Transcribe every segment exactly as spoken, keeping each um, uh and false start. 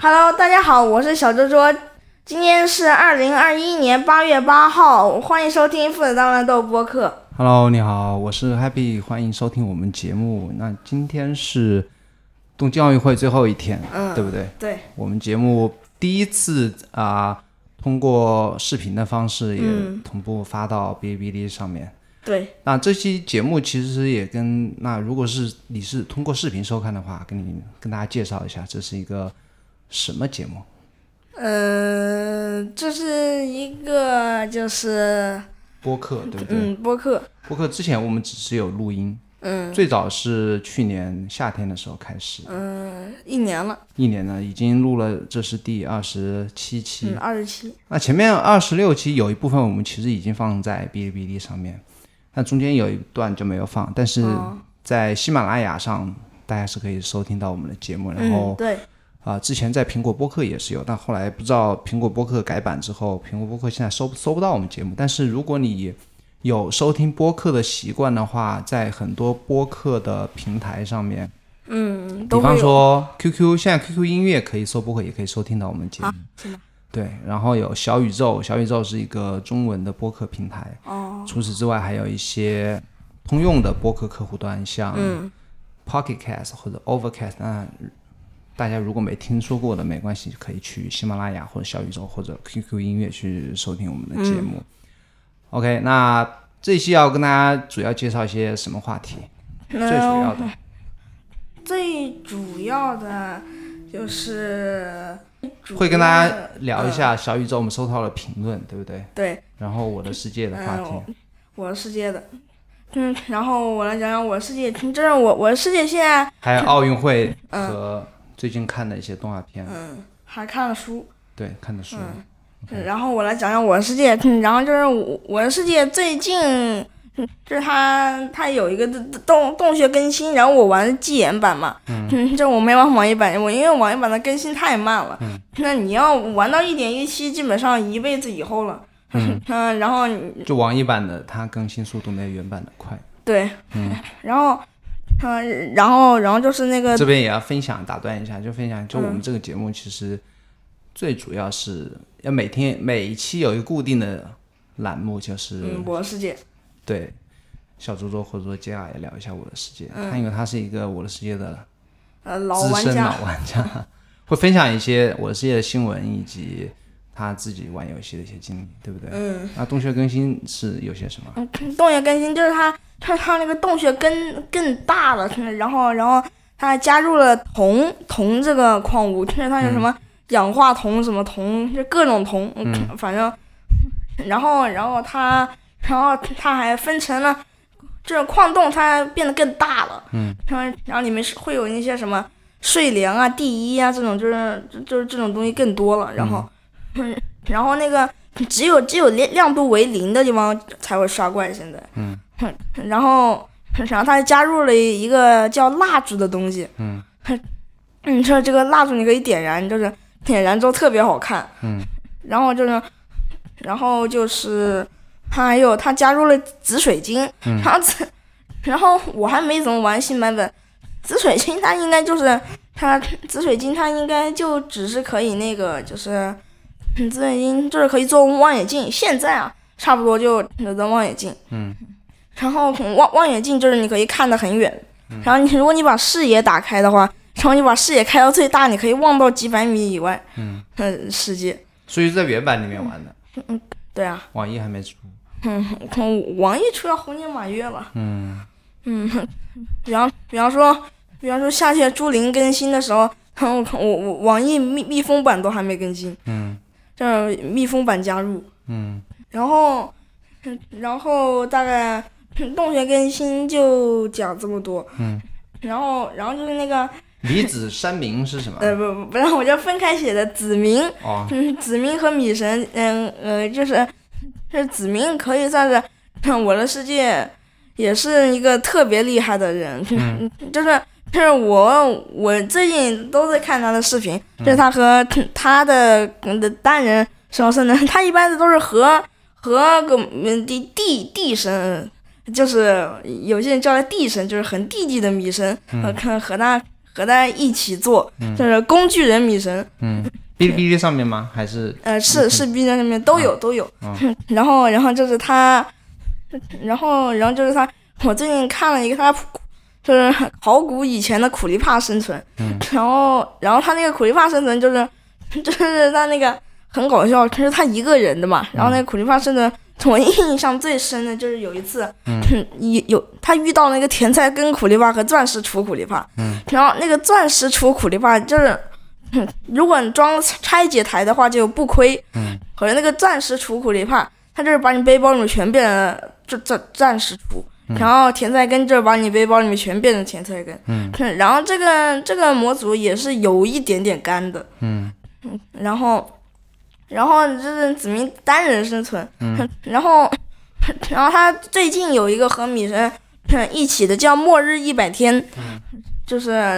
Hello， 大家好，我是小周周，今天是二零二一年八月八号，欢迎收听父子大乱斗播客。 Hello， 你好，我是 Happy， 欢迎收听我们节目。那今天是东京奥运会最后一天， 嗯， 对不对？ 对。 我们节目第一次啊、呃，通过视频的方式也同步发到哔哩哔哩上面。 对。 那这期节目其实也跟那如果是你是通过视频收看的话，跟你跟大家介绍一下，这是一个什么节目？ 呃，这是一个就是播客，对不对？ 嗯，播客。 播客之前我们只是有录音， 嗯， 最早是去年夏天的时候开始， 嗯，一年了， 一年了，已经录了，这是第二十七期， 嗯，二十七。 那前面二十六期有一部分我们其实已经放在哔哩哔哩上面，但中间有一段就没有放，但是在喜马拉雅上大家是可以收听到我们的节目，然后、 嗯、对。 啊、呃，之前在苹果播客也是有，但后来不知道苹果播客改版之后，苹果播客现在收搜不到我们节目。但是如果你有收听播客的习惯的话，在很多播客的平台上面， 嗯， 比方说 Q Q， 现在 Q Q 音乐可以搜播客，也可以收听到我们节目。 啊，是吗？ 对，然后有小宇宙，小宇宙是一个中文的播客平台。 哦。 除此之外，还有一些通用的播客客户端，像 Pocket Cast 或者 Overcast，那大家如果没听说过的没关系，可以去喜马拉雅或者小宇宙或者 Q Q 音乐去收听我们的节目。嗯、OK， 那这一期要跟大家主要介绍一些什么话题？最主要的， 最主要的就是会跟大家聊一下小宇宙我们收到了评论，嗯、对不对？ 对。 然后我的世界的话题， 嗯、我的世界的。嗯，然后我来讲讲我的世界，这是我我的世界现在还有奥运会和最近看的一些动画片， 嗯，还看了书， 对，看的书。 嗯 okay. 然后我来讲讲我的世界，然后就是我我的世界最近，就是它它有一个洞洞穴更新，然后我玩的纪言版嘛，嗯，这我没玩网页版，我因为网页版的更新太慢了， 嗯， 那你要玩到一点一七，基本上一辈子以后了。 嗯, 嗯，然后就网易版的它更新速度没原版的快。 对， 嗯， 然后，嗯，然后，然后就是那个这边也要分享，打断一下，就分享，就我们这个节目其实最主要是要每天每一期有一个固定的栏目，就是嗯，我的世界。 对，小周周或者说接下来聊一下我的世界， 嗯、 他因为他是一个我的世界的呃老资深老玩家，会分享一些我的世界的新闻以及他自己玩游戏的一些经历，对不对？ 嗯。 那洞穴更新是有些什么？ 嗯，洞穴更新就是他他他那个洞穴更更大了，然后然后他还加入了铜铜这个矿物，就是它有什么氧化铜、什么铜，就各种铜，嗯，反正，然后然后他然后他还分成了这个矿洞，它变得更大了， 嗯， 然后然后里面会有那些什么睡莲啊、地衣啊这种，就是就是这种东西更多了，然后。嗯，然后那个只有只有亮度为零的地方才会刷怪，现在。 嗯。 然后，然后他加入了一个叫蜡烛的东西。 嗯。 你说这个蜡烛你可以点燃，就是点燃之后特别好看。 嗯。 然后就是，然后就是他还有他加入了紫水晶。 嗯。 然后紫，然后我还没怎么玩新版本，紫水晶它应该就是它紫水晶它应该就只是可以那个就是。紫水晶就是可以做望远镜，现在啊，差不多就有的望远镜。 嗯。 然后望望远镜就是你可以看得很远， 嗯、 然后你如果你把视野打开的话，然后你把视野开到最大，你可以望到几百米以外， 嗯， 呃，世界。 所以在原版里面玩的。 嗯，对啊。 网易还没出。 嗯，网易出要猴年马月了。 嗯。 嗯，比方比方说，比方说夏天朱林更新的时候，我我我网易密密封版都还没更新。 嗯。 这密封版加入， 嗯， 然后，然后大概洞穴更新就讲这么多， 嗯， 然后，然后就是那个离子山明是什么？ 呃不不，然后我就分开写的子民， 哦， 嗯，子民和米神，嗯呃就是，这子民可以算是我的世界也是一个特别厉害的人， 嗯， 就是。就是我，我最近都在看他的视频， 嗯、 就是他和他的的单人什么呢？他一般的都是和和个地地地神，就是有些人叫他地神，就是很地地的米神， 嗯、 和和他和他一起做， 嗯、 就是工具人米神。 嗯，哔哩哔哩上面吗？还是？ 呃，是是 B 站上面都有、啊、都有。 啊、 然后然后就是他，然后然后就是他，我最近看了一个他。就是考古以前的苦力怕生存， 嗯、 然后然后他那个苦力怕生存就是就是他那个很搞笑，就是他一个人的嘛，然后那个苦力怕生存我印象最深的就是有一次， 嗯， 有有他遇到那个甜菜根苦力怕和钻石杵苦力怕， 嗯， 然后那个钻石杵苦力怕就是，嗯，如果你装拆解台的话就不亏， 嗯， 可是那个钻石杵苦力怕，他就是把你背包里面全变成这这钻石杵。然后甜菜根就是把你背包里面全变成甜菜根， 嗯， 然后这个这个模组也是有一点点干的， 嗯， 然后，然后就是子民单人生存， 嗯， 然后，然后他最近有一个和米神一起的叫末日一百天， 嗯， 就是，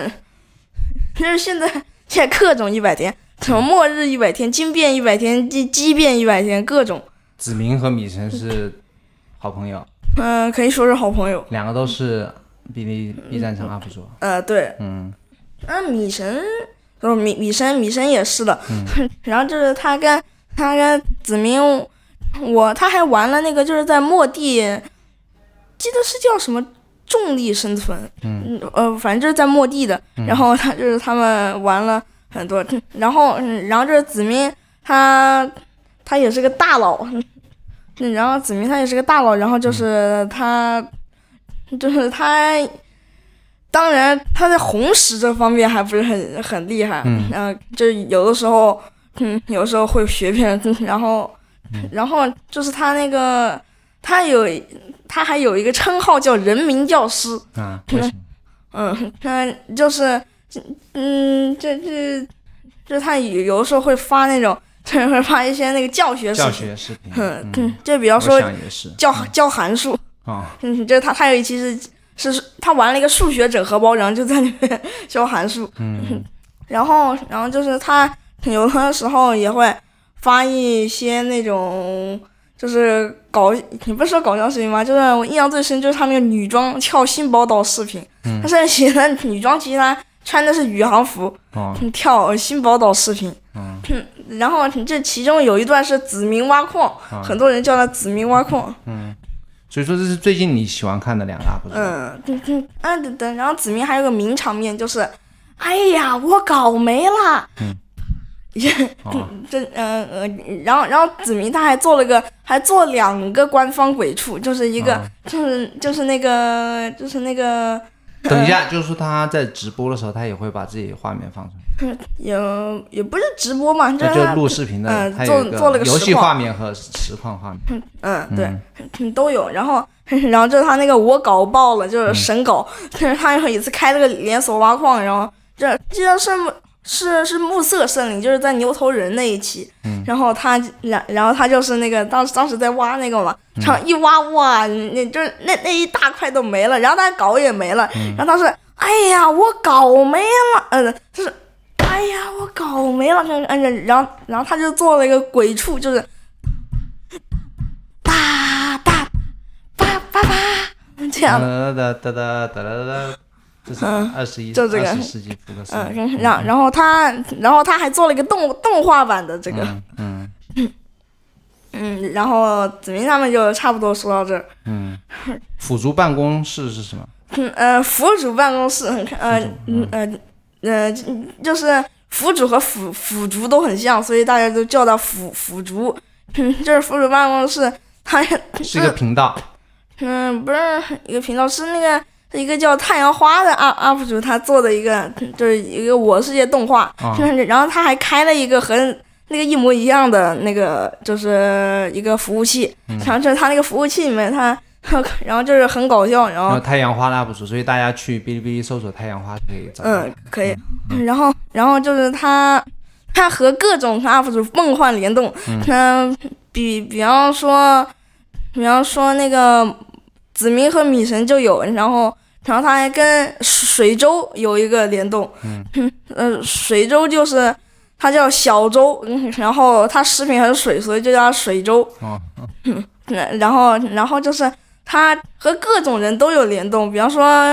就是现在现在各种一百天，什么末日一百天、惊变一百天、激激变一百天，各种。 子民和米神是好朋友。 嗯、呃，可以说是好朋友。 两个都是哔哩 B 站上 U P 主。 呃，对。 嗯。 那米神，哦，米米神米神也是的。 嗯。 然后就是他跟他跟子民，我他还玩了那个就是在末地，记得是叫什么重力生存。 嗯。 呃，反正就是在末地的。 嗯、 然后他就是他们玩了很多，然后然后就是子民他他也是个大佬。嗯，然后子民他也是个大佬，然后就是他，嗯、就是他，当然他在红石这方面还不是很很厉害， 嗯， 然后就有的时候，嗯，有时候会学别人，然后， 嗯、 然后就是他那个，他有，他还有一个称号叫人民教师啊，为什么？ 嗯，他就是，嗯，这这，就他有有的时候会发那种。就是会发一些那个教学视频， 教学视频， 嗯，嗯就比方说教、 嗯、 教函数， 啊、 嗯，就是他他有一期是是他玩了一个数学整合包，然后就在里面教函数， 嗯， 然后然后就是他有的时候也会发一些那种就是搞，你不是说搞笑视频吗？就是我印象最深就是他那个女装跳新宝岛视频， 嗯、 他上面写的女装其实他穿的是宇航服， 哦、 跳新宝岛视频， 嗯。 然后这其中有一段是子民挖矿， 啊、 很多人叫他子民挖矿。 嗯，所以说这是最近你喜欢看的两个 U P 主。 嗯嗯嗯嗯等，然后子民还有个名场面就是，哎呀，我搞没了。 嗯。 哦、这嗯呃，然后然后子民他还做了个，还做两个官方鬼畜，就是一个、 啊、 就是就是那个就是那个。 等一下，就是说他在直播的时候，他也会把自己的画面放出来。 也也不是直播嘛，就是就录视频的， 嗯、 呃， 做做了个游戏画面和实况画面。 嗯嗯，对，嗯、都有。然后然后就是他那个我搞爆了，就是神搞，但是、嗯、他有一次开了个连锁挖矿，然后这记得是是是暮色森林，就是在牛头人那一期。 嗯。 然后他然然后他就是那个当当时在挖那个嘛，然后一挖哇，那就是那那一大块都没了，然后他镐也没了， 嗯、 然后当时哎呀我镐没了，嗯、呃，就是。哎呀，我搞没了，嗯，然后，然后他就做了一个鬼畜，就是哒哒叭叭叭这样。 哒哒哒哒哒哒哒，这是二十一、 就这个二十世纪福克斯。 嗯，然然后他，然后他还做了一个动动画版的这个。 嗯嗯。嗯，然后子民他们就差不多说到这儿。 嗯。辅助办公室是什么？ 嗯呃，辅助办公室，呃嗯呃。呃，就是辅主和辅辅助都很像，所以大家都叫他辅辅助。嗯，就是辅主办公室，它是一个频道。 嗯，不是一个频道，是那个是一个叫太阳花的 U P 主他做的一个，就是一个我世界动画。 啊、 然后他还开了一个和那个一模一样的那个，就是一个服务器。 嗯、 然后就是他那个服务器里面，他。然后就是很搞笑，然后, 然后太阳花的 U P 主，所以大家去哔哩哔哩搜索太阳花可以找到。 嗯，可以。嗯、然后，然后就是他，他和各种 U P 主梦幻联动。嗯、呃，比比方说，比方说那个子民和米神就有，然后，然后他还跟水舟有一个联动。 嗯。 呃，水舟就是他叫小舟，然后他食品还是水，所以就叫他水舟。 哦。 嗯，然后，然后就是。他和各种人都有联动，比方说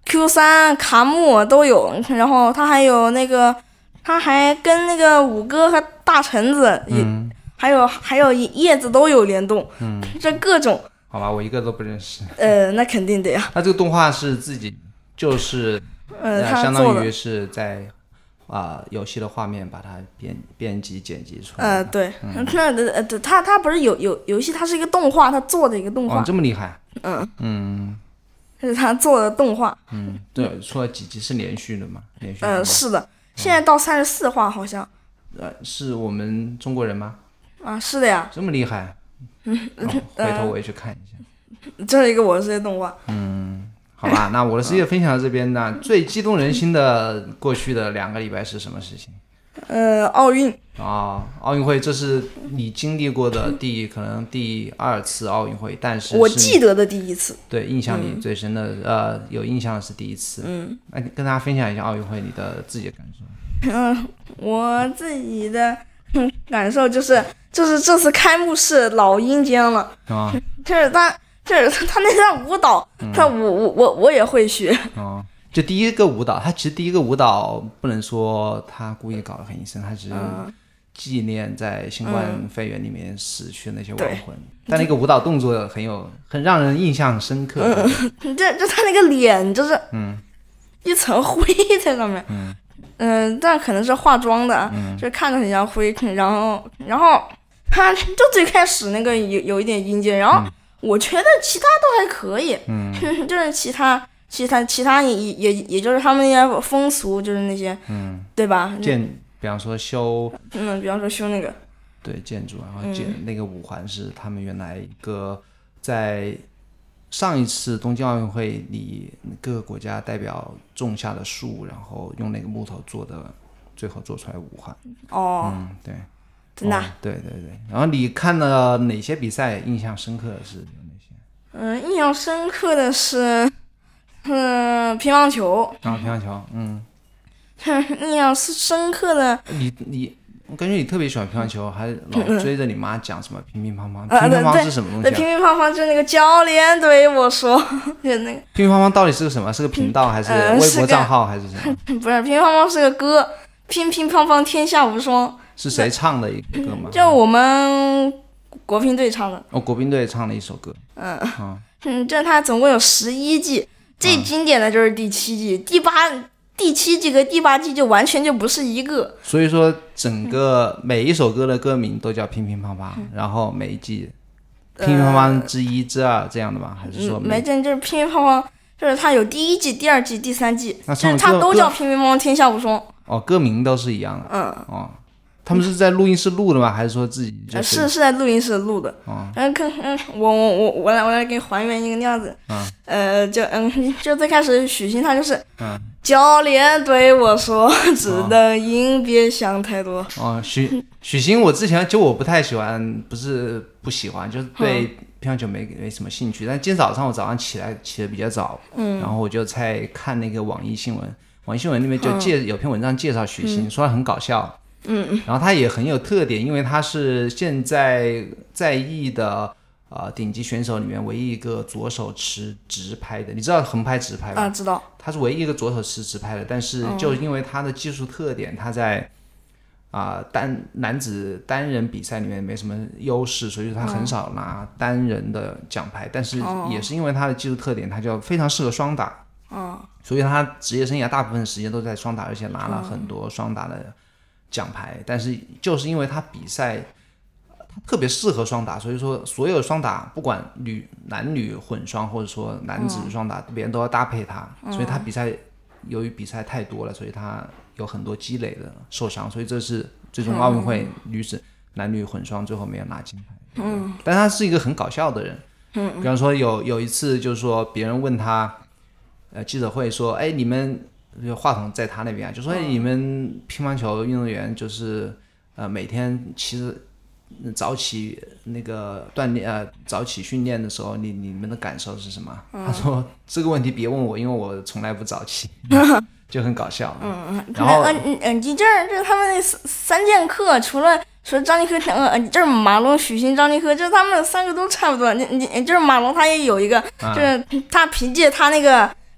Q 三、卡木都有，然后他还有那个，他还跟那个五哥和大橙子也， 嗯、 还有还有叶子都有联动， 嗯， 这各种。 好吧，我一个都不认识。 呃，那肯定的呀。 他这个动画是自己就是， 呃，他相当于是在啊、呃、游戏的画面把它编编辑剪辑出来。 呃，对， 嗯、 那呃，他他不是有有游戏，它是一个动画，他做的一个动画。 哦，这么厉害。 嗯嗯。 这是他做的动画。 嗯，对，说了几集是连续的嘛？连续。 呃，是的，现在到三十四话好像。 呃，是我们中国人吗？ 啊，是的呀。 这么厉害。嗯、哦，回头我也去看一下。 这是一个我的世界动画。 嗯，好吧，那我的世界分享到这边呢，最激动人心的过去的两个礼拜是什么事情？ 呃，奥运。 啊，奥运会，这是你经历过的第可能第二次奥运会，但是我记得的第一次。 对，印象里最深的，嗯、呃，有印象的是第一次。 嗯， 那你跟大家分享一下奥运会你的自己的感受。 嗯，我自己的感受就是，就是这次开幕式老阴间了啊， 就是他。就是他那段舞蹈，他我我我我也会学。 哦，就第一个舞蹈，他其实第一个舞蹈不能说他故意搞得很阴森，他只是纪念在新冠肺炎里面死去的那些亡魂。嗯、但那个舞蹈动作很有，很让人印象深刻。 嗯，这就他那个脸就是， 嗯， 一层灰在上面。 嗯嗯、呃，但可能是化妆的， 嗯、 就看着很像灰。然后然后他就最开始那个有有一点阴间，然后。嗯，我觉得其他都还可以， 嗯， 就是其他其他其他也也也就是他们那些风俗，就是那些， 嗯， 对吧？ 建，比方说修， 嗯，比方说修那个， 对，建筑，然后建、嗯、那个五环是他们原来一个在上一次东京奥运会里各个国家代表种下的树，然后用那个木头做的，最后做出来五环。 哦， 嗯，对。 真的、啊哦？对对对，然后你看了哪些比赛？印象深刻的是有哪些？ 嗯、呃，印象深刻的是，嗯、呃，乒乓球。 啊，乒乓球，嗯。 印象深刻的。 你你，我感觉你特别喜欢乒乓球，还老追着你妈讲什么乒乒乓乓。 嗯、 乒乒乓乓是什么东西、啊？ 对，乒乒乓乓就是那个教练对我说，就那个。 乒乒乓乓到底是个什么？是个频道还是微博账号、呃、还是什么？ 不是，乒乒乓乓是个歌，乒乒乓乓天下无双。 是谁唱的一个歌吗？ 就我们国乒队唱的。 哦，国乒队唱的一首歌。 嗯嗯，这它总共有十一季，最经典的就是第七季，嗯、第八、第七季和第八季就完全就不是一个。 所以说，整个每一首歌的歌名都叫乒乒乓乓，嗯、然后每一季乒乒乓乓之一、之二这样的吗？还是说没这就是乒乒乓乓，就是它有第一季、第二季、第三季， 就是它都叫乒乒乓乓天下无双。 哦，歌名都是一样的。 嗯。 哦。他们是在录音室录的吗？还是说自己就是是在录音室录的？ 哦， 嗯，看，嗯，我我我我来我来给你还原一个样子。 嗯， 呃，就嗯，就最开始许昕他就是， 嗯， 教练对我说，只能赢，别想太多。 哦，许许昕，我之前就我不太喜欢，不是不喜欢，就是对乒乓球没没什么兴趣。但今天早上我早上起来起得比较早，嗯，然后我就在看那个网易新闻，网易新闻那边就介、嗯、有篇文章介绍许昕，嗯、说他很搞笑。 嗯， 然后他也很有特点，因为他是现在在役的呃顶级选手里面唯一一个左手持直拍的。你知道横拍直拍吗？ 啊，知道。 他是唯一一个左手持直拍的，但是就因为他的技术特点，他在啊、呃、单男子单人比赛里面没什么优势，所以他很少拿单人的奖牌。嗯、但是也是因为他的技术特点，他就非常适合双打。 嗯， 所以他职业生涯大部分时间都在双打，而且拿了很多双打的奖牌，但是就是因为他比赛他特别适合双打，所以说所有双打不管女男女混双或者说男子双打、嗯、别人都要搭配他，所以他比赛由于比赛太多了，所以他有很多积累的受伤，所以这是最终奥运会女子、嗯、男女混双最后没有拿金牌。 嗯， 但他是一个很搞笑的人。 嗯， 比方说有有一次就是说别人问他呃记者会说，哎，你们就话筒在他那边，就说、哎、你们乒乓球运动员就是呃每天其实早起那个锻炼呃早起训练的时候，你你们的感受是什么？嗯、他说这个问题别问我，因为我从来不早起，就很搞笑。 嗯， 然后嗯嗯嗯，你这儿这他们那三剑客，除了说张继科，呃，这是马龙、许昕、张继科，就是他们三个都差不多。你你就是马龙他也有一个， 啊、 就是他凭借他那个。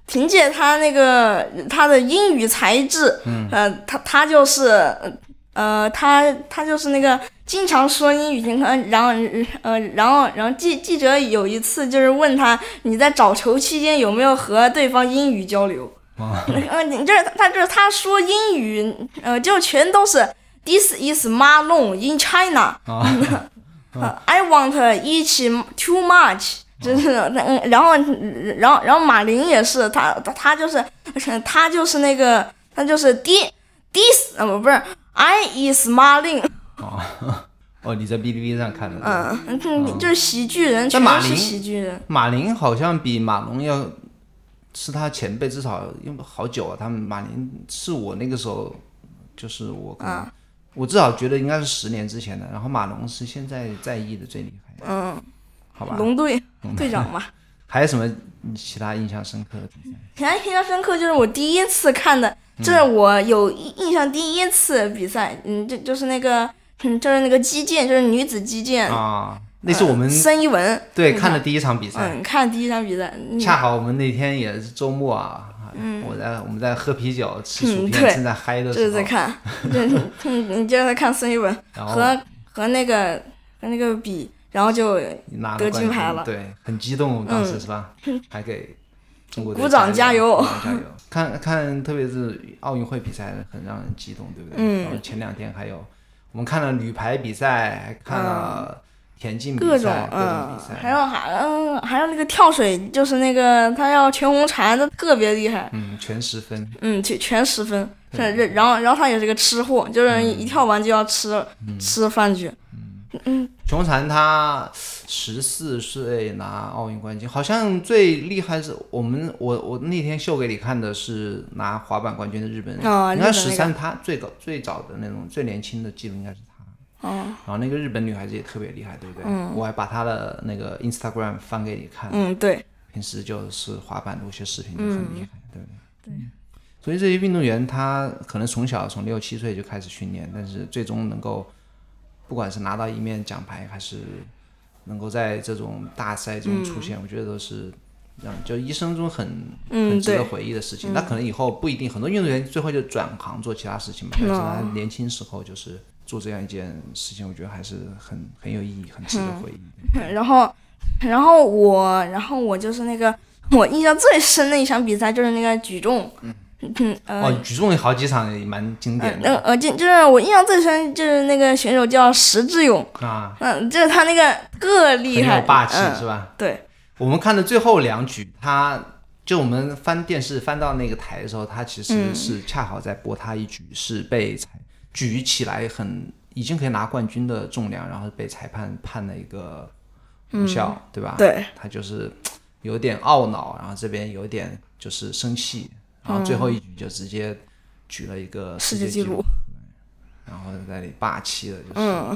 凭借他那个他的英语才智， 嗯， 呃，他他就是呃他他就是那个经常说英语，然后呃然后然后记记者有一次就是问他你在找球期间有没有和对方英语交流？ 啊， 呃，你这他就是他说英语，呃，就全都是 This is Malone in China， 啊呃 I want eat too much。就是，嗯，然后，然后，然后马林也是，他，他，他就是，他就是那个，他就是 this this，呃，不是 I is Marlin。 哦，哦，你在哔哩哔哩上看的。 嗯，嗯，就是喜剧人，全是喜剧人。 马林好像比马龙要是他前辈，至少因为好久啊。他们马林是我那个时候，就是我可能、啊、我至少觉得应该是十年之前的。然后马龙是现在在役的最厉害的。 嗯。 好吧， 龙队队长嘛。 还有什么其他印象深刻的比赛？ 其他印象深刻就是我第一次看的，这是我有印象第一次比赛，嗯，就就是那个，嗯，就是那个击剑，就是女子击剑啊，那是我们、呃、 申一文对看的第一场比赛， 嗯，看的第一场比赛，嗯、 恰好我们那天也是周末啊，嗯，我在我们在喝啤酒吃薯片、嗯、正在嗨的时候， 就是在看，嗯，你就是在看申一文和和那个和那个比。然后就得金牌了， 对，很激动当时、嗯、是吧？还给中国队鼓掌加油！ 加油！看看，特别是奥运会比赛，很让人激动，对不对？嗯。然后前两天还有我们看了女排比赛，还看了田径比赛， 各种各种比赛， 还有还嗯还有那个跳水，就是那个他要全红婵的，特别厉害。 嗯，全十分。 嗯，全全十分。然后然后他也是个吃货，就是一跳完就要吃、嗯、吃饭去。嗯， 全红婵她十四岁拿奥运冠军，好像最厉害是我们我我那天秀给你看的是拿滑板冠军的日本人， 哦、 应该十三，她最高最早的那种最年轻的记录应该是她。 哦， 然后那个日本女孩子也特别厉害，对不对？嗯，我还把她的那个 Instagram 翻给你看。 嗯，对。 平时就是滑板的一些视频就很厉害，嗯、对不对？ 对。 所以这些运动员他可能从小从六七岁就开始训练，但是最终能够。不管是拿到一面奖牌，还是能够在这种大赛中出现，嗯、我觉得都是让就一生中很、嗯、很值得回忆的事情。那、嗯、可能以后不一定，很多运动员最后就转行做其他事情嘛。但是他年轻时候就是做这样一件事情，我觉得还是很很有意义，很值得回忆。 嗯、然后，然后我，然后我就是那个我印象最深的一场比赛就是那个举重。嗯嗯呃、哦，举重有好几场也蛮经典的。 呃呃，就就是我印象最深就是那个选手叫石智勇啊， 嗯，就是他那个特厉害， 很有霸气、 嗯、 是吧？ 对， 我们看的最后两局，他就我们翻电视翻到那个台的时候，他其实是恰好在播他一局是被裁举起来很已经可以拿冠军的重量，然后被裁判判了一个无效，嗯、对吧？ 对， 他就是有点懊恼，然后这边有点就是生气。然后最后一局就直接举了一个世界纪录，嗯、然后在那里霸气的就是，嗯，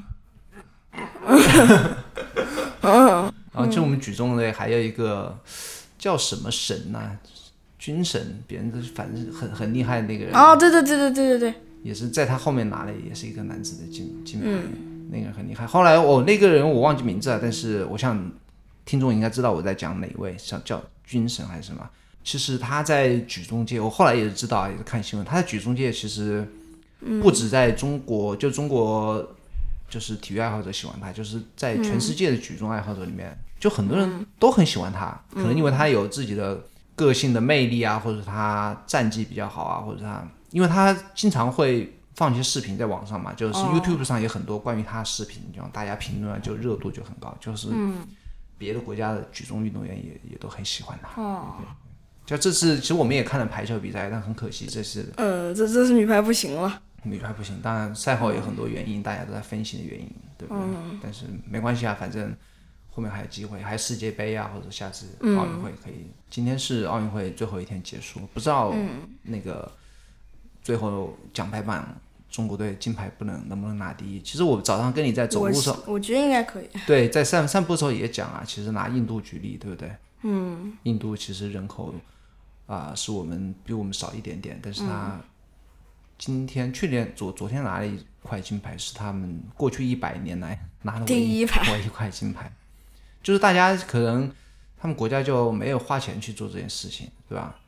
然后就我们举重队还有一个叫什么神呐、啊，军神，别人反正很很厉害的那个人。 哦，对对对对对对对， 也是在他后面拿了，也是一个男子的金金牌，嗯、那个人很厉害。后来我、哦、那个人我忘记名字了，但是我想听众应该知道我在讲哪位，叫叫军神还是什么。其实他在举重界，我后来也是知道，也是看新闻，他在举重界其实不止在中国，嗯、就中国就是体育爱好者喜欢他，就是在全世界的举重爱好者里面，嗯、就很多人都很喜欢他，嗯、可能因为他有自己的个性的魅力啊，或者他战绩比较好啊，或者他，因为他经常会放一些视频在网上嘛，就是 YouTube 上也很多关于他的视频，就让大家评论啊，就热度就很高，就是别的国家的举重运动员也也都很喜欢他。哦，对对，就这次其实我们也看了排球比赛，但很可惜这次呃这这次女排不行了， 女排不行，当然赛后有很多原因，嗯、大家都在分析的原因，对不对？嗯、但是没关系啊，反正后面还有机会，还有世界杯啊，或者下次奥运会可以。嗯、今天是奥运会最后一天结束，不知道那个最后奖牌榜中国队金牌不能能不能拿第一？其实我早上跟你在走路的时候， 我, 我觉得应该可以。 对，在散散步的时候也讲啊，其实拿印度举例，对不对？ 嗯， 印度其实人口啊、呃、是我们比我们少一点点，但是他今天、嗯、去年昨昨天拿了一块金牌，是他们过去一百年来拿了唯一第一牌唯一块金牌。就是大家可能他们国家就没有花钱去做这件事情，对吧？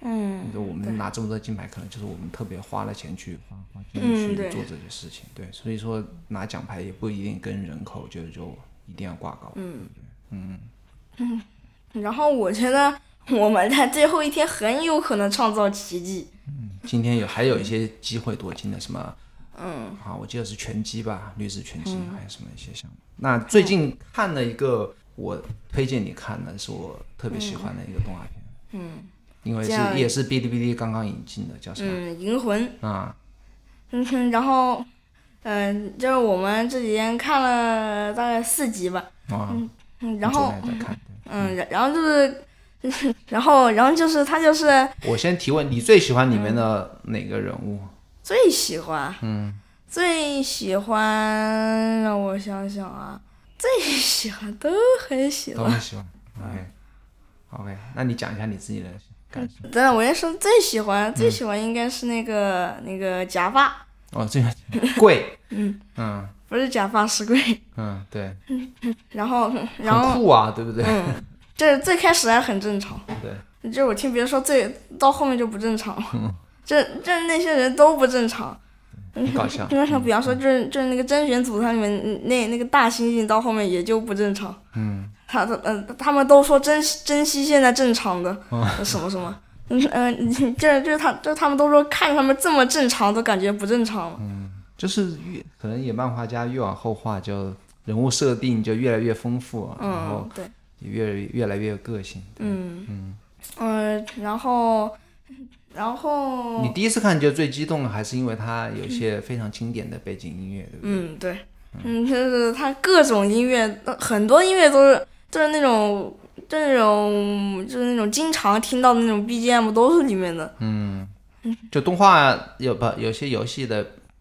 嗯， 我们拿这么多金牌，可能就是我们特别花了钱去花花精力去做这些事情，对，所以说拿奖牌也不一定跟人口就就一定要挂钩，嗯嗯嗯。然后我觉得我们在最后一天很有可能创造奇迹。 嗯，今天有还有一些机会夺金的，什么？ 嗯， 好，我记得是拳击吧，女子拳击，嗯、还有什么一些项目。那最近看了一个，我推荐你看的是我特别喜欢的一个动画片。 嗯， 因为是也是哔哩哔哩刚刚引进的，叫什么？ 嗯，银魂。 啊。 嗯，然后，嗯、呃，就是我们这几天看了大概四集吧。 啊。 嗯嗯，然后。 在看。 嗯，然然后就是，然后然后就是他就是。 我先提问，你最喜欢里面的哪个人物？ 嗯、最喜欢。 嗯。 最喜欢，让我想想啊，最喜欢都很喜欢。 都很喜欢。OK。OK， 那你讲一下你自己的感受。 等等，我先说最喜欢，最喜欢应该是那个、嗯、那个假发。 哦，这个贵。 嗯嗯。 不是假发是贵。 嗯，对。 嗯，然后然后很酷啊，对不对？ 嗯，这最开始还很正常。 对。 就是我听别人说最到后面就不正常。 嗯。 这这那些人都不正常。 很搞笑。 就像比方说，就是就是那个甄选组，它里面那那个大猩猩到后面也就不正常。 嗯。 他他嗯、呃，他们都说珍珍惜现在正常的、 哦、 什么什么，嗯嗯，这就是他，就他们都说看他们这么正常，都感觉不正常了。 嗯，就是越可能也漫画家越往后画，就人物设定就越来越丰富、啊， 嗯， 然后对， 也越越来越有个性。 嗯嗯嗯、呃，然后然后你第一次看就最激动的，还是因为它有一些非常经典的背景音乐，对不对？ 嗯，对，嗯，就是它各种音乐，很多音乐都是。就是那种，就是那种，就是那种经常听到的那种 B G M 都是里面的。 嗯，就动画有不有些游戏的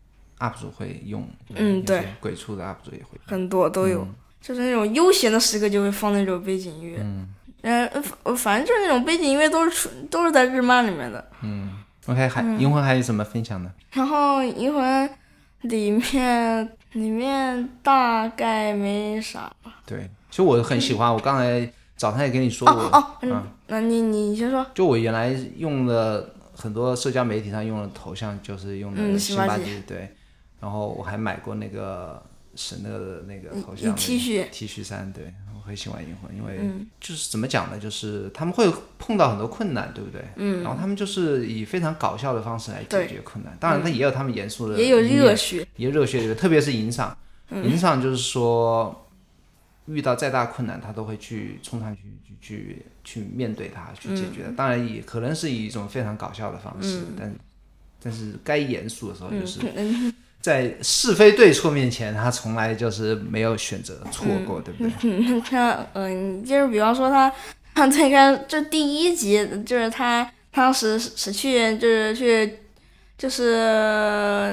U P 主会用， 嗯，对， 鬼畜的 U P 主也会， 很多都有、嗯，就是那种悠闲的时刻就会放那种背景音乐。 嗯， 呃，反正就是那种背景音乐都是都是在日漫里面的。 嗯 ，OK， 还银魂还有什么分享的？ 然后银魂里面里面大概没啥吧。 对。其实我很喜欢，我刚才早上也跟你说过。 哦哦，嗯，那你你先说。 就我原来用的很多社交媒体上用的头像，就是用的辛巴基、嗯，对。然后我还买过那个神的那个头像 T 恤 T 恤衫，对，我很喜欢银魂，因为就是怎么讲呢，就是他们会碰到很多困难，对不对？嗯。然后他们就是以非常搞笑的方式来解决困难，当然他也有他们严肃的， 也有热血， 也有热血，特别是银赏，银赏就是说。遇到再大困难，他都会去冲上去，去去去面对它，去解决的。嗯、当然也可能是以一种非常搞笑的方式，嗯、但但是该严肃的时候，就是在是非对错面前，他从来就是没有选择错过，嗯、对不对？ 他嗯，就是比方说他他最开就第一集，就是他当时是去就是去就是。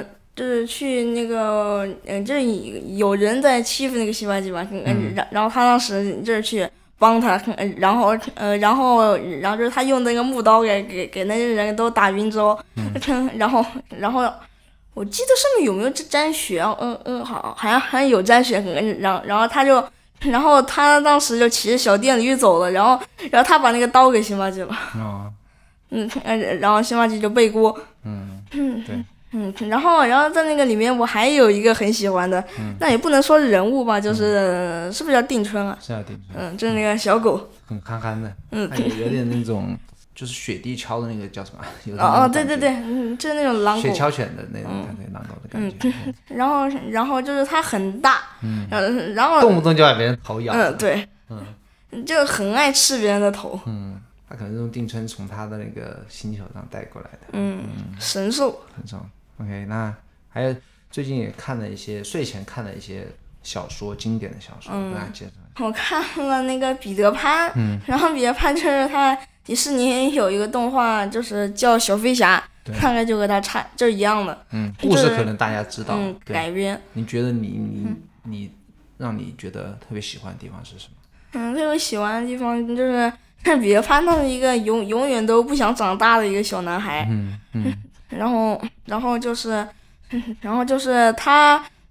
就是去那个，嗯，就是有人在欺负那个辛巴基吧，嗯，然然后他当时就是去帮他，然后呃，然后然后就是他用那个木刀给给给那些人都打晕之后，嗯、然后然后我记得上面有没有沾血啊？嗯嗯，好，好像好像有沾血，然后然后他就，然后他当时就骑着小电驴走了，然后然后他把那个刀给辛巴基了， 哦、 嗯，然后辛巴基就背锅， 嗯，对。 嗯，然后，然后在那个里面，我还有一个很喜欢的， 嗯、 那也不能说是人物吧，就是、嗯、是不是叫定春啊？ 是叫定春。 嗯，就是那个小狗， 很憨憨的， 嗯， 有有点那种，就是雪地橇的那个叫什么？有哦哦，对对对，嗯，就是那种狼狗。 雪橇犬的那种感觉，狼狗的感觉。 嗯，然后，然后就是它很大， 嗯， 然后动不动就把别人头咬。 嗯，对， 嗯， 就很爱吃别人的头。 嗯。他可能用定春从他的那个星球上带过来的。 嗯，神兽。 神兽。OK， 那还有最近也看了一些睡前看了一些小说，经典的小说， 嗯、 跟大家介绍。 我看了那个彼得潘， 嗯， 然后彼得潘就是他迪士尼有一个动画，就是叫小飞侠，大概就和他差就一样的。 嗯，故事可能大家知道。 嗯，改编。 你觉得你你、嗯、你让你觉得特别喜欢的地方是什么？ 嗯，特别喜欢的地方就是彼得潘他是一个永永远都不想长大的一个小男孩。 嗯嗯。 然后，然后就是，然后就是他，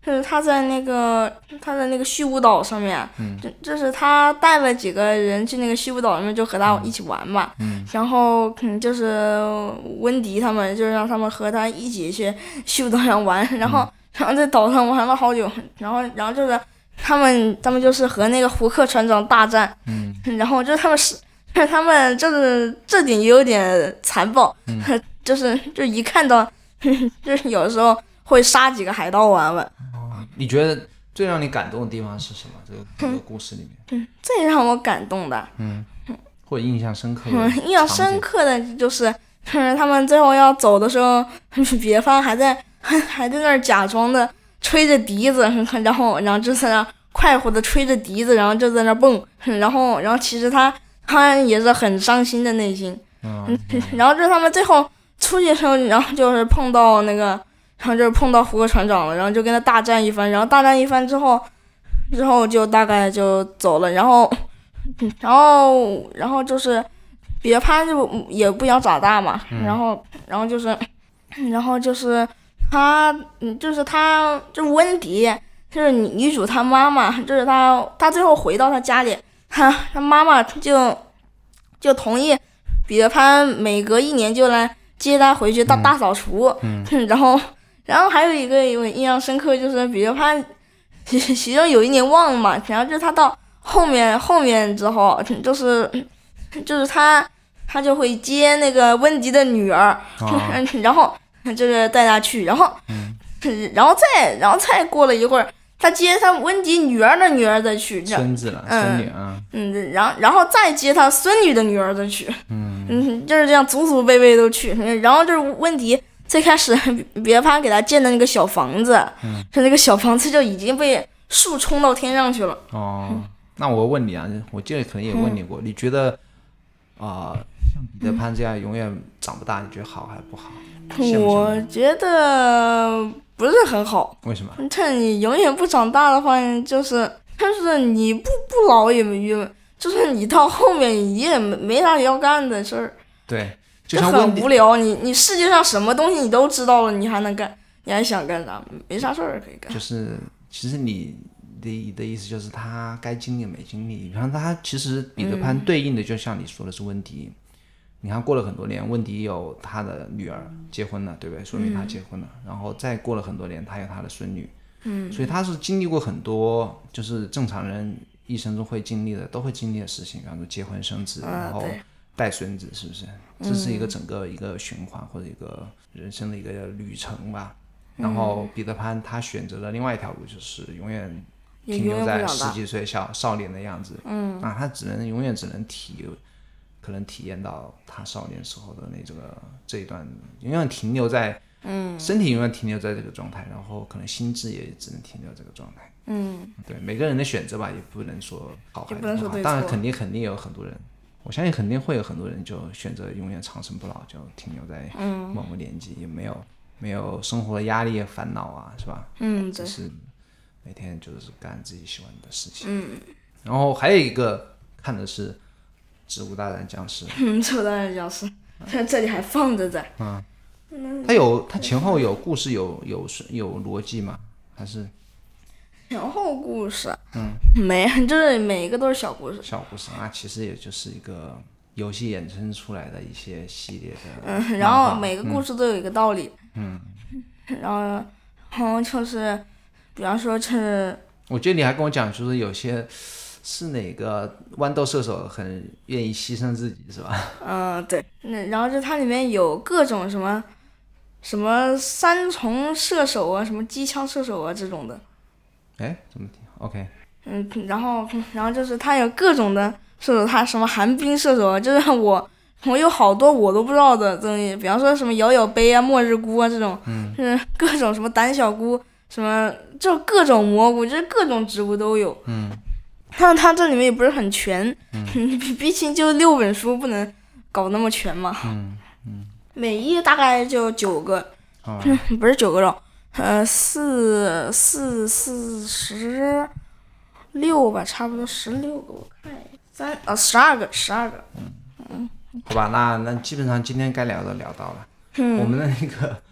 就是他在那个他在那个虚无岛上面，嗯，这这是他带了几个人去那个虚无岛上面，就和他一起玩嘛， 嗯， 然后嗯就是温迪他们就让他们和他一起去虚无岛上玩，然后、嗯、然后在岛上玩了好久，然后然后就是他们他们就是和那个胡克船长大战， 嗯， 然后就是他们是他们就是这点也有点残暴， 嗯、 就是就一看到就是有时候会杀几个海盗玩玩。 你觉得最让你感动的地方是什么？这个这个故事里面， 嗯，最让我感动的， 嗯，或者印象深刻的， 嗯，印象深刻的就是，嗯，他们最后要走的时候，别帆还在还还在那儿假装的吹着笛子，然后然后就在那快活的吹着笛子，然后就在那蹦，然后然后其实他他也是很伤心的内心， 嗯， 然后就是他们最后出去的时候，然后就是碰到那个。然后就是碰到胡克船长了，然后就跟他大战一番，然后大战一番之后，之后就大概就走了，然后，然后，然后就是别潘就也不想长大嘛， 嗯、 然后，然后就是，然后就是他，嗯，就是他，就是温迪，就是女主她妈妈，就是他，他最后回到他家里，他他妈妈就就同意别潘每隔一年就来接他回去大大扫除， 嗯嗯、然后。然后还有一个我印象深刻，就是比如他其中有一年忘了嘛，然后就是他到后面后面之后，就是就是他他就会接那个温迪的女儿， 哦、 然后就是带他去，然后、 嗯、 然后再然后再过了一会儿，他接他温迪女儿的女儿再去， 孙子了， 嗯、 孙女啊， 嗯，然后然后再接他孙女的女儿再去， 嗯嗯，就是这样祖祖辈辈都去，然后就是温迪。最开始别潘给他建的那个小房子， 嗯， 他那个小房子就已经被树冲到天上去了。 哦，嗯、那我问你啊，我记得可能也问你过，嗯、你觉得啊、呃，像彼得潘这样永远长不大，你觉得好还是不好？ 我觉得不是很好。 为什么？ 这你永远不长大的话，就是就是你不不老也没用，就是你到后面你也没没啥要干的事儿。 对。 就很无聊，你你世界上什么东西你都知道了，你还能干？你还想干啥？没啥事儿可以干。 就是其实你的的意思就是他该经历没经历，然后他其实彼得潘对应的就像你说的是温迪，嗯、你看过了很多年，温迪有他的女儿结婚了，对不对？说明他结婚了，嗯、然后再过了很多年，他有他的孙女， 嗯， 所以他是经历过很多，就是正常人一生中会经历的，都会经历的事情，比方说结婚生子， 啊、 然后带孙子，是不是？这是一个整个一个循环或者一个人生的一个旅程吧。 嗯、 然后彼得潘他选择了另外一条路，就是永远停留在十几岁小少年的样子。 嗯， 那他只能永远只能体，可能体验到他少年时候的那这个这一段，永远停留在， 嗯， 身体永远停留在这个状态，然后可能心智也只能停留在这个状态。 嗯， 对，每个人的选择吧，也不能说好还是不好， 不能说对错。 当然肯定肯定有很多人。我相信肯定会有很多人就选择永远长生不老，就停留在某个年纪，嗯、也没有没有生活的压力烦恼啊，是吧？ 嗯， 只是每天就是干自己喜欢的事情。 嗯， 然后还有一个看的是《植物大战僵尸》。 嗯，植物大战僵尸，这这里还放着在。 嗯，它有它前后有故事有有有逻辑吗？还是？ 前后故事， 嗯， 没，就是每一个都是小故事。 小故事啊，其实也就是一个游戏衍生出来的一些系列的。 嗯，然后每个故事都有一个道理。 嗯， 然后，然后就是，比方说是， 我觉得你还跟我讲，就是有些是哪个豌豆射手很愿意牺牲自己，是吧？ 嗯，对。那然后就它里面有各种什么，什么三重射手啊，什么机枪射手啊这种的。 哎，怎么听 ？OK。 嗯，然后，然后就是他有各种的射手，他什么寒冰射手，就是我，我有好多我都不知道的东西，比方说什么摇摇杯啊、末日菇啊这种， 嗯， 就是各种什么胆小菇，什么就各种蘑菇，就是各种植物都有。 嗯， 但是它这里面也不是很全， 嗯， 毕毕竟就六本书，不能搞那么全嘛。 嗯嗯， 每一大概就九个， 哦、 不是九个肉。呃，四四四十六吧，差不多十六个，我看三呃十二个，十二个。 嗯嗯，好吧，那那基本上今天该聊的聊到了。 嗯， 我们的那个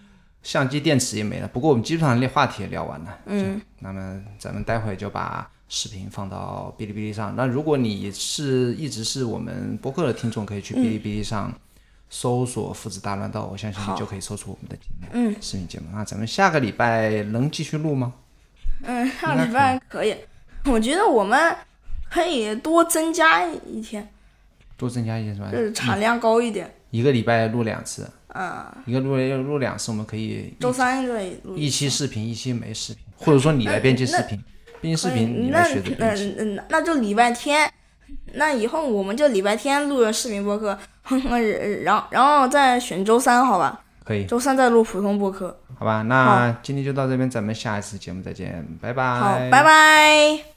相机电池也没了。不过我们基本上话题也聊完了。 嗯， 那么咱们待会就把视频放到哔哩哔哩上。那如果你是一直是我们播客的听众，可以去哔哩哔哩上搜索父子大乱斗，我相信你就可以搜出我们的节目，嗯，视频节目。那咱们下个礼拜能继续录吗？ 嗯，下个礼拜可以。我觉得我们可以多增加一天， 多增加一天是吧？ 就是产量高一点。 一个礼拜录两次。 嗯， 一个录录两次，我们可以周三对录一期视频，一期没视频，或者说你来编辑视频，编辑视频你来学着编辑。 那那就礼拜天，那以后我们就礼拜天录个视频播客，然后然后再选周三，好吧？ 可以。 周三再录普通播客。 好吧，那今天就到这边，咱们下一次节目再见，拜拜。 好，拜拜。